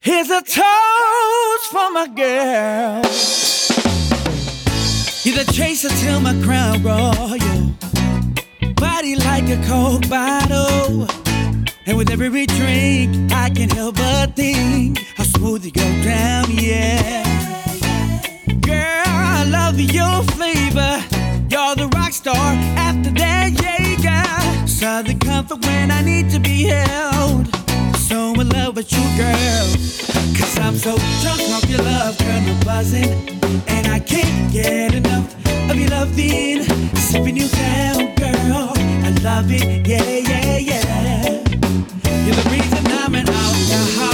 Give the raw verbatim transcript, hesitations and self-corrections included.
Here's a toast for my girl. You're the chaser till my crown royal. Body like a Coke bottle. And with every drink, I can't help but think how smooth you go down, yeah. Girl, I love your flavor. You're the rock star after that, yeah, girl. Southern comfort when I need to be held. So in love with you, girl. Cause I'm so drunk off your love, girl, I'm buzzing. And I can't get enough of your loving. Sipping you down, girl, I love it, yeah, yeah, yeah. You're the reason I'm an alcoholic.